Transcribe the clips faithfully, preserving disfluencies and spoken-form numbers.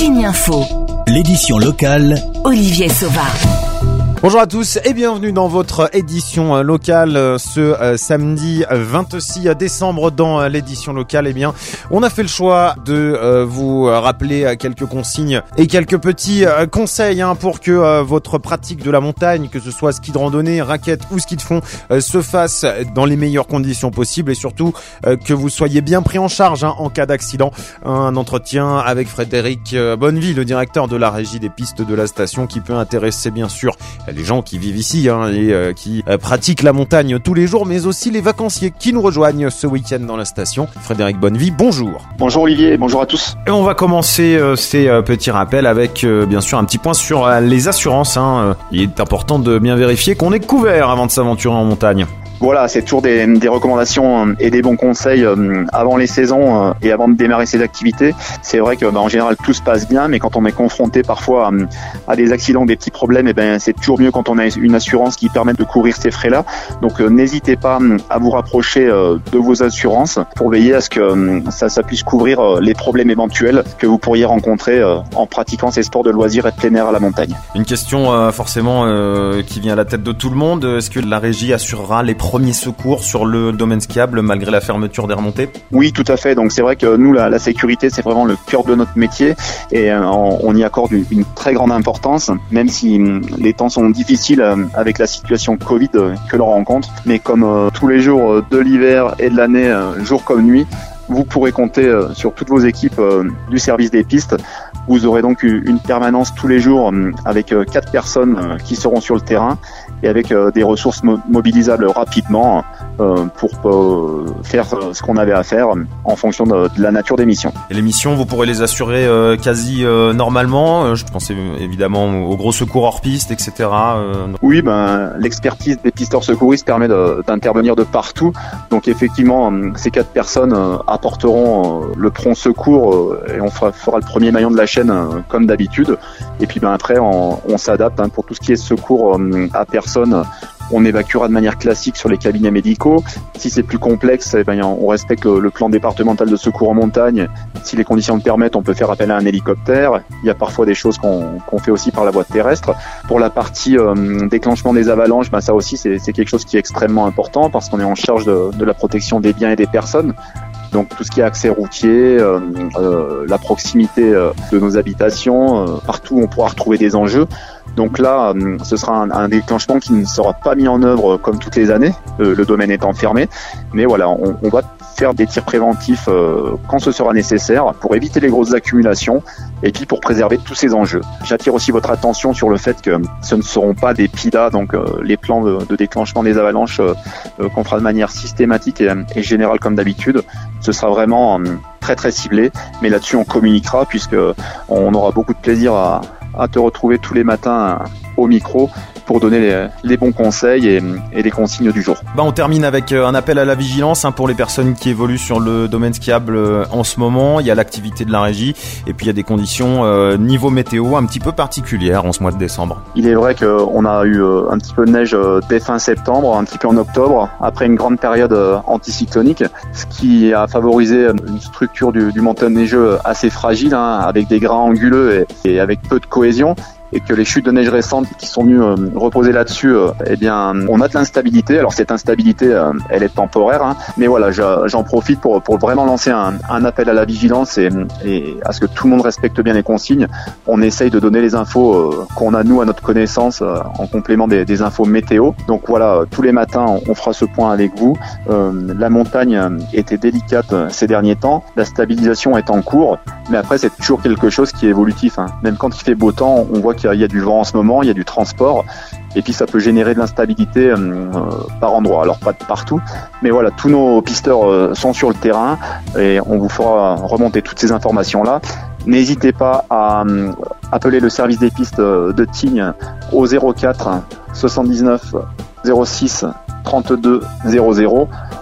Tignes Info. L'édition locale. Olivier Sauva. Bonjour à tous et bienvenue dans votre édition locale ce euh, samedi vingt-six décembre. Dans l'édition locale, eh bien, on a fait le choix de euh, vous rappeler quelques consignes et quelques petits euh, conseils hein, pour que euh, votre pratique de la montagne, que ce soit ski de randonnée, raquette ou ski de fond, euh, se fasse dans les meilleures conditions possibles et surtout euh, que vous soyez bien pris en charge hein, en cas d'accident. Un entretien avec Frédéric Bonnevie, le directeur de la régie des pistes de la station, qui peut intéresser bien sûr les gens qui vivent ici hein, et euh, qui euh, pratiquent la montagne tous les jours, mais aussi les vacanciers qui nous rejoignent ce week-end dans la station. Frédéric Bonnevie, bonjour. Bonjour Olivier, bonjour à tous. Et on va commencer euh, ces euh, petits rappels avec euh, bien sûr un petit point sur euh, les assurances. Hein. Il est important de bien vérifier qu'on est couvert avant de s'aventurer en montagne. Voilà, c'est toujours des, des recommandations et des bons conseils avant les saisons et avant de démarrer ces activités. C'est vrai que bah, en général tout se passe bien, mais quand on est confronté parfois à, à des accidents ou des petits problèmes, et ben c'est toujours mieux quand on a une assurance qui permet de couvrir ces frais-là. Donc euh, n'hésitez pas à vous rapprocher euh, de vos assurances pour veiller à ce que euh, ça, ça puisse couvrir euh, les problèmes éventuels que vous pourriez rencontrer euh, en pratiquant ces sports de loisirs et de plein air à la montagne. Une question euh, forcément euh, qui vient à la tête de tout le monde. Est-ce que la régie assurera les premiers secours sur le domaine skiable malgré la fermeture des remontées? Oui, tout à fait. Donc c'est vrai que nous, la, la sécurité, c'est vraiment le cœur de notre métier et euh, on, on y accorde une, une très grande importance, même si euh, les temps sont difficiles euh, avec la situation Covid euh, que l'on rencontre. Mais comme euh, tous les jours euh, de l'hiver et de l'année, euh, jour comme nuit, vous pourrez compter euh, sur toutes vos équipes euh, du service des pistes. Vous aurez donc une permanence tous les jours euh, avec euh, quatre personnes euh, qui seront sur le terrain et avec euh, des ressources mo- mobilisables rapidement euh, pour euh, faire euh, ce qu'on avait à faire en fonction de, de la nature des missions. Et les missions, vous pourrez les assurer euh, quasi euh, normalement. Euh, je pensais évidemment aux gros secours hors piste, et cetera. Euh... Oui, ben l'expertise des pisteurs secouristes permet de, d'intervenir de partout. Donc effectivement, ces quatre personnes euh, apporteront euh, le prompt secours euh, et on fera, fera le premier maillon de la chaîne euh, comme d'habitude. Et puis ben après, on, on s'adapte hein, pour tout ce qui est secours euh, à personne. On évacuera de manière classique sur les cabinets médicaux. Si c'est plus complexe, eh ben, on respecte le, le plan départemental de secours en montagne. Si les conditions le permettent, on peut faire appel à un hélicoptère. Il y a parfois des choses qu'on, qu'on fait aussi par la voie terrestre. Pour la partie euh, déclenchement des avalanches, ben, ça aussi c'est, c'est quelque chose qui est extrêmement important parce qu'on est en charge de, de la protection des biens et des personnes. Donc tout ce qui est accès routier, euh, euh, la proximité euh, de nos habitations, euh, partout on pourra retrouver des enjeux. Donc là, euh, ce sera un, un déclenchement qui ne sera pas mis en œuvre comme toutes les années, euh, le domaine étant fermé. Mais voilà, on, on va faire des tirs préventifs euh, quand ce sera nécessaire pour éviter les grosses accumulations et puis pour préserver tous ces enjeux. J'attire aussi votre attention sur le fait que ce ne seront pas des P I D A, donc euh, les plans de, de déclenchement des avalanches euh, euh, qu'on fera de manière systématique et, et générale comme d'habitude. Ce sera vraiment euh, très très ciblé, mais là-dessus on communiquera puisque on aura beaucoup de plaisir à, à te retrouver tous les matins au micro pour donner les, les bons conseils et, et les consignes du jour. Bah on termine avec un appel à la vigilance hein, pour les personnes qui évoluent sur le domaine skiable euh, en ce moment. Il y a l'activité de la régie et puis il y a des conditions euh, niveau météo un petit peu particulières en ce mois de décembre. Il est vrai qu'on a eu euh, un petit peu de neige euh, dès fin septembre, un petit peu en octobre, après une grande période euh, anticyclonique, ce qui a favorisé une structure du, du manteau neigeux assez fragile, hein, avec des grains anguleux et, et avec peu de cohésion. Et que les chutes de neige récentes qui sont venues euh, reposer là-dessus, euh, eh bien, on a de l'instabilité. Alors cette instabilité, euh, elle est temporaire, hein, mais voilà, j'en profite pour pour vraiment lancer un, un appel à la vigilance et, et à ce que tout le monde respecte bien les consignes. On essaye de donner les infos euh, qu'on a nous à notre connaissance euh, en complément des, des infos météo. Donc voilà, tous les matins, on, on fera ce point avec vous. Euh, la montagne était délicate ces derniers temps, la stabilisation est en cours, mais après c'est toujours quelque chose qui est évolutif. Hein. Même quand il fait beau temps, on voit qu'il il y a du vent en ce moment, il y a du transport et puis ça peut générer de l'instabilité euh, par endroit. Alors pas de partout, mais voilà, tous nos pisteurs euh, sont sur le terrain et on vous fera remonter toutes ces informations-là. N'hésitez pas à euh, appeler le service des pistes de Tignes au zéro quatre soixante-dix-neuf zéro six trente-deux zéro zéro.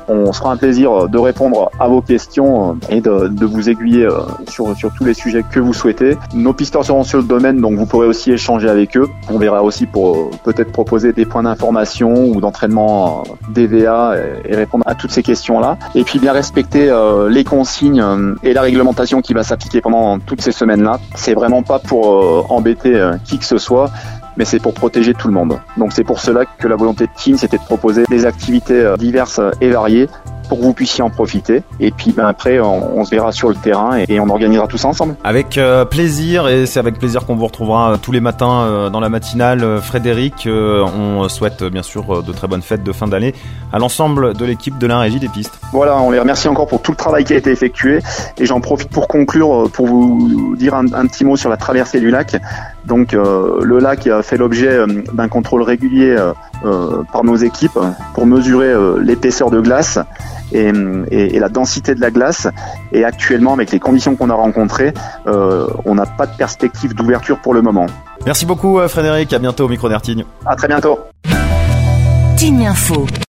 On se fera un plaisir de répondre à vos questions et de, de vous aiguiller sur, sur tous les sujets que vous souhaitez. Nos pisteurs seront sur le domaine, donc vous pourrez aussi échanger avec eux. On verra aussi pour peut-être proposer des points d'information ou d'entraînement D V A et répondre à toutes ces questions-là. Et puis bien respecter euh, les consignes et la réglementation qui va s'appliquer pendant toutes ces semaines-là. C'est vraiment pas pour euh, embêter euh, qui que ce soit, mais c'est pour protéger tout le monde. Donc c'est pour cela que la volonté de Team, c'était de proposer des activités diverses et variées pour que vous puissiez en profiter. Et puis ben, après, on, on se verra sur le terrain et, et on organisera tout ça ensemble. Avec euh, plaisir, et c'est avec plaisir qu'on vous retrouvera tous les matins euh, dans la matinale. Euh, Frédéric, euh, on souhaite euh, bien sûr de très bonnes fêtes de fin d'année à l'ensemble de l'équipe de la Régie des pistes. Voilà, on les remercie encore pour tout le travail qui a été effectué. Et j'en profite pour conclure, pour vous dire un, un petit mot sur la traversée du lac. Donc euh, le lac a fait l'objet euh, d'un contrôle régulier euh, par nos équipes pour mesurer euh, l'épaisseur de glace et, et, et la densité de la glace. Et actuellement, avec les conditions qu'on a rencontrées, euh, on n'a pas de perspective d'ouverture pour le moment. Merci beaucoup Frédéric, à bientôt au micro d'Ertigne. À très bientôt. Tignes Info.